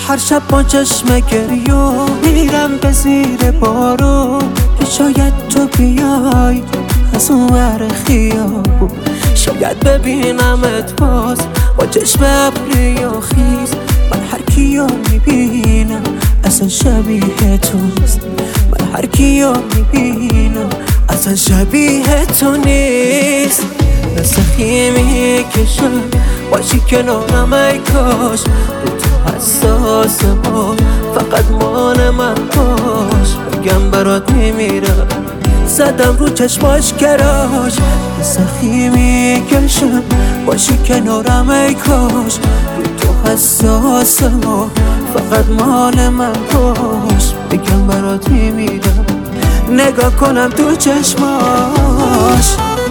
هر شب با چشم گریو میرم به زیر بارو که شاید تو بیای از اون ور خیابون، شاید ببینمت باز با چشم ابری و خیز. من هر کیو میبینم اصلا شبیه توست، من هر کیو میبینم اصلا شبیه تو نیست. مثل خیمی کشم باشی کنارم ای کاش، رو تو حساسم فقط مال من باش. بگم برات میمیرم زدم رو چشماش کراش. مثل خیمی کشم باشی کنارم ای کاش، رو تو حساسم فقط مال من باش. بگم برات میمیرم نگاه کنم تو چشماش.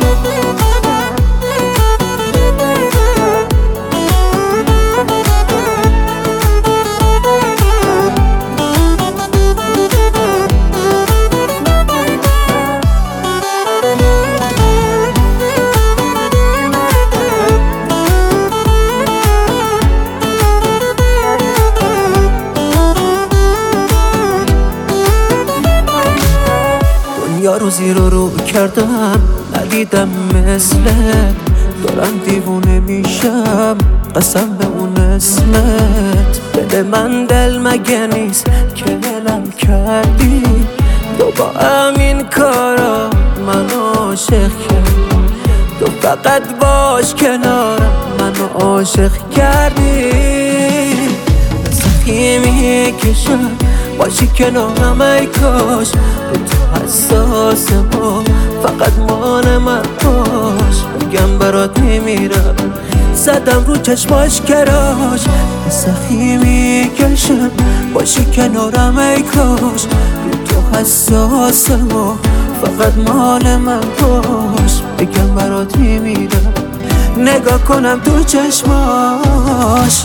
رو زیر رو کردم ندیدم مثلت، دارم دیوونه میشم قسم به اون اسمت. بده من دل مگه نیست که دلم کردی، تو با همین کارا منو عاشق کردی. تو فقط باش کنارم منو عاشق کردی. مثل خیمی کشم باشی کنارم ای کاش، رو تو حساسم فقط مال من باش. بگم برات میمیرم زدم رو چشماش کراش. مثل خیمی کشم باشی کنارم ای کاش، رو تو حساسم فقط مال من باش. بگم برات میمیرم نگاه کنم تو چشماش.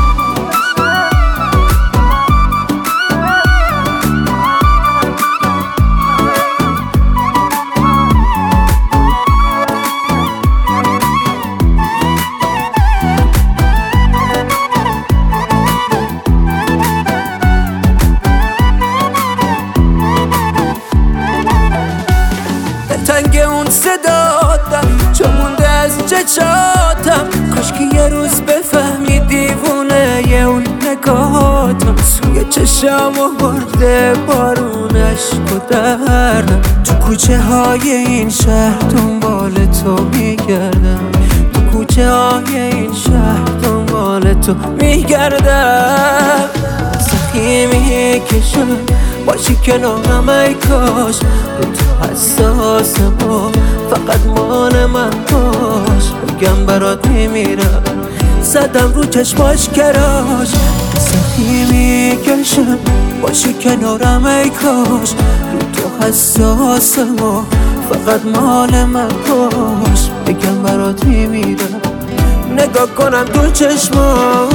تنگ اون صداتم چون مونده از چشاتم، کاش که یه روز بفهمی دیوونه یه اون نگاتم. سوی چشم و برده بارونش و دردم، تو کوچه های این شهر دنبال تو میگردم، تو کوچه های این شهر دنبال تو میگردم. سخیمی کشم باشی کنارم ای کاش، رو تو حساسم فقط مال من باش. بگم برات میمیرم زدم رو چشماش کراش. سخیمی کشم باشی کنارم ای کاش، رو تو حساسم فقط مال من باش. بگم برات میمیرم نگاه کنم تو چشماش.